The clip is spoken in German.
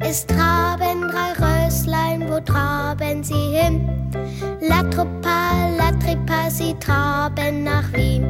Es traben 3 Röslein, wo traben sie hin? La Truppa, sie traben nach Wien.